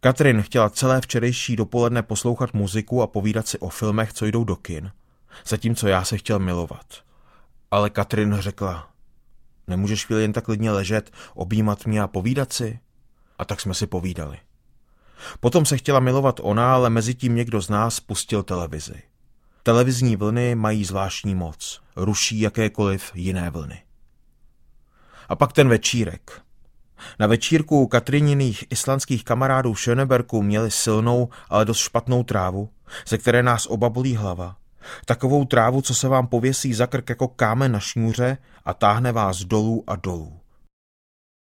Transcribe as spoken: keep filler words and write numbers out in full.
Katrin chtěla celé včerejší dopoledne poslouchat muziku a povídat si o filmech, co jdou do kin, zatímco já se chtěl milovat. Ale Katrin řekla, nemůžeš chvíli jen tak klidně ležet, objímat mě a povídat si? A tak jsme si povídali. Potom se chtěla milovat ona, ale mezi tím někdo z nás pustil televizi. Televizní vlny mají zvláštní moc, ruší jakékoliv jiné vlny. A pak ten večírek. Na večírku Katrininých islandských kamarádů v Schönebergu měli silnou, ale dost špatnou trávu, ze které nás oba bolí hlava. Takovou trávu, co se vám pověsí za krk jako kámen na šňůře a táhne vás dolů a dolů.